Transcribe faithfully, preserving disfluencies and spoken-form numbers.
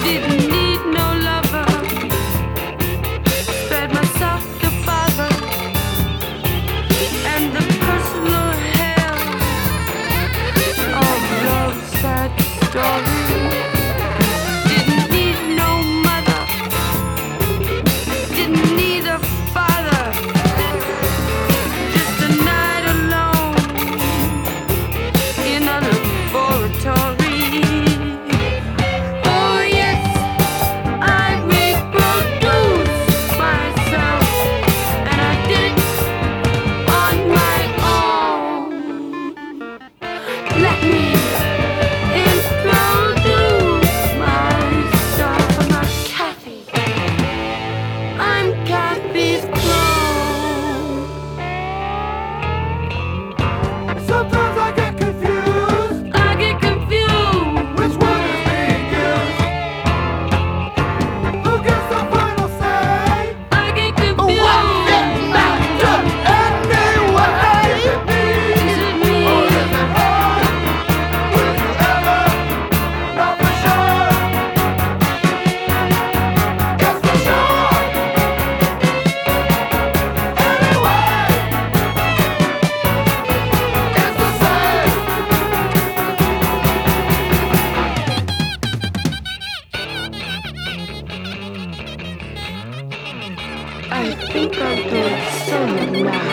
Didn't need no lover. Spared myself the bother and the personal hell of love's sad story. Didn't need no mother. Didn't need a father. Just a night alone in a laboratory. Let me introduce myself. I'm not Kathy. I'm Kathy's clone. Sometimes I get confused. I get confused. Which one is being used? Who gets the final say? I get confused. What's it matter anyway? Is it me? Is it me? Or is it her? Will you ever know for sure? Guess for sure. Anyway, it's the same. I think I'll do it solo now.